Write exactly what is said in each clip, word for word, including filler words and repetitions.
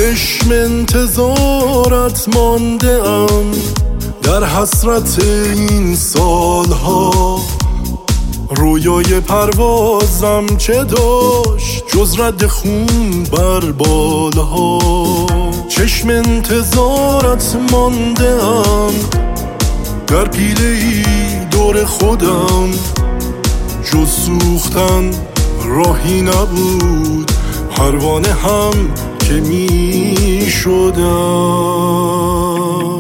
چشم انتظارت مانده ام در حسرت این سالها. رویای پروازم چه داشت جز رد خون بر بالها. چشم انتظارت مانده ام در پیله ای دور خودم، جز سوختن راهی نبود، پروانه هم که می شدم.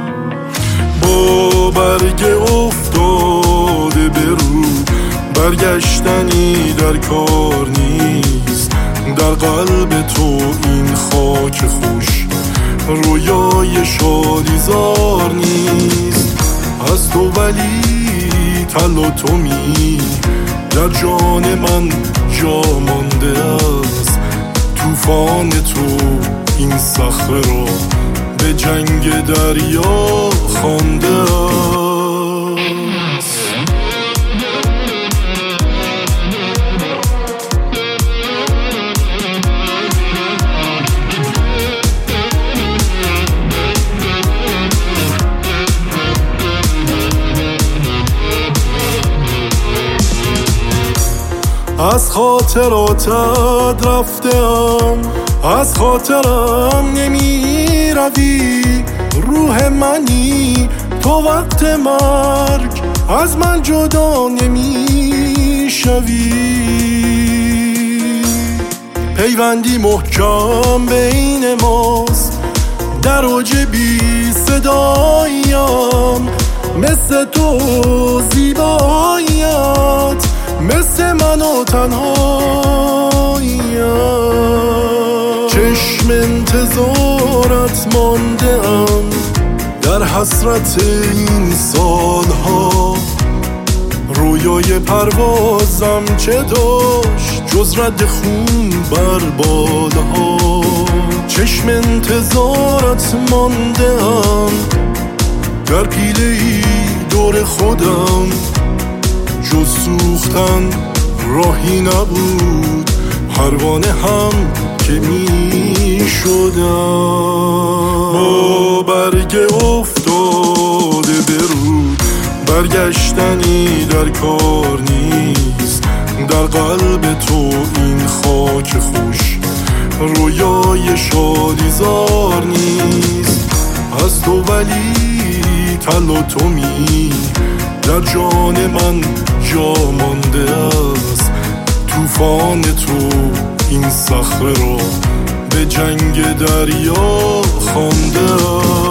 با برگ افتاده به رو برگشتنی در کار نیست. در قلب تو این خاک خوش رویای شالیزار نیست. از تو ولی تل و تومی در جان من جا مانده است. طوفان تو این صخره را به جنگ دریا خوانده است. از خاطراتت رفتم، از خاطرم نمی روی. روح منی تو وقت مرگ از من جدا نمی شوی. پیوندی محکم بین ماست، در اوج بی صداییم. مثل تو زیباییت مثل من و تنهاییم. چشم انتظارت مانده ام در حسرت این سالها. رویای پروازم چه داشت جز رد خون بر بالها. چشم انتظارت مانده ام در پیله ای دور خودم، جز سوختن راهی نبود، پروانه هم که می شدم. با برگ افتاده به رود برگشتنی در کار نیست. در قلب تو این خاک خوش رویای شالیزار نیست. از تو ولی تل و تومی در جان من جا مانده است. طوفان تو این صخره را به جنگ دریا خوانده است.